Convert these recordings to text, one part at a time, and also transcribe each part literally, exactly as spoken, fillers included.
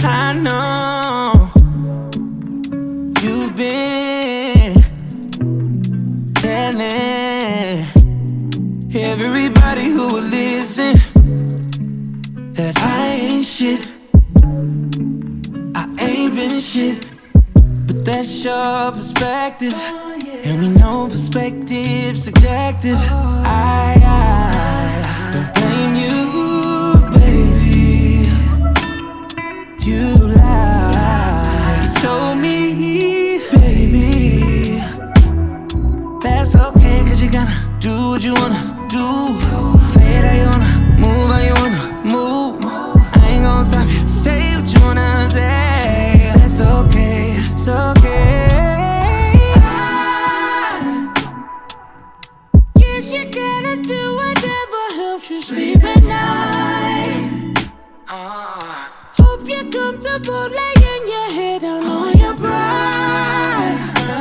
I know you've been telling everybody who will listen that I ain't shit, I ain't been shit. But that's your perspective, and we know perspective's subjective. I, I don't blame you, baby. You lied, you told me, baby. That's okay, cause you gotta do what you wanna do. Play it how you wanna, move how you wanna move. I ain't gon' stop you, say what you wanna say. That's okay, it's okay. Guess you gotta do whatever helps you sleep at night. uh. Hope you're comfortable laying your head down on your pride,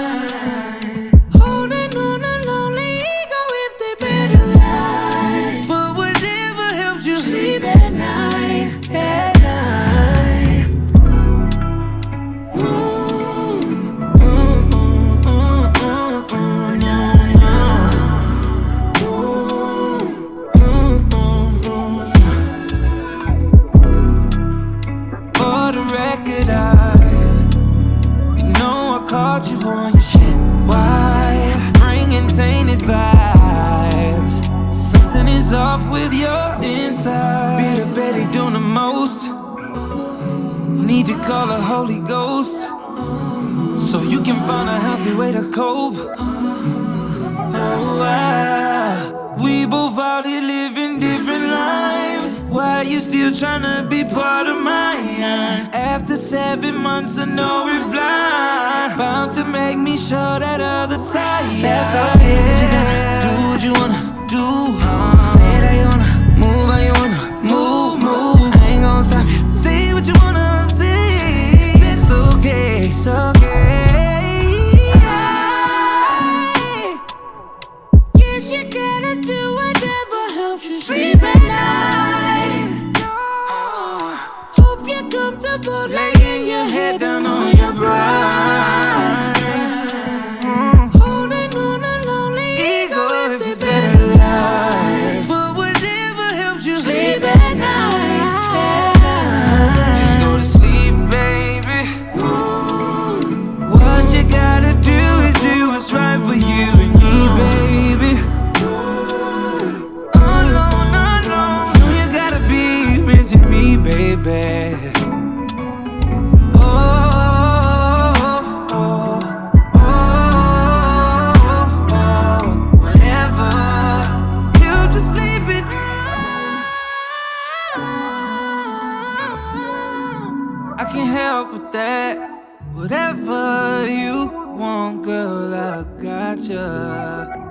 holding on a lonely ego if they better lies. But whatever helps you sleep at night, at night. Ooh, ooh, ooh, ooh, ooh, ooh, no, no. Ooh, ooh, ooh, ooh. For the record, I, you know I caught you on your shit. Why? Bringing tainted vibes. Something is off with your inside. Be the Betty doing the most. Need to call a Holy Ghost so you can find a healthy way to cope. Oh, wow. We both out here living different lives. Why are you still trying to be part of mine? After seven months of no reply, bound to make me show that other side. That's okay, cause you gotta do what you wanna do. Play it how you wanna, move how you wanna move, move. I ain't gon' stop you, say what you wanna say. It's okay, it's okay. Guess you gotta do whatever helps you sleep at night. Hope you're comfortable laying your head down on your bride, holding on a lonely ego if there's better lies. But whatever helps you sleep at night, just go to sleep, baby. What you gotta do is do what's right for you and me, baby. Alone, alone, you gotta be missing me, baby. Oh, oh, oh, oh, oh, whatever helps you sleep at night. I can't help with that. Whatever you want, girl, I gotcha.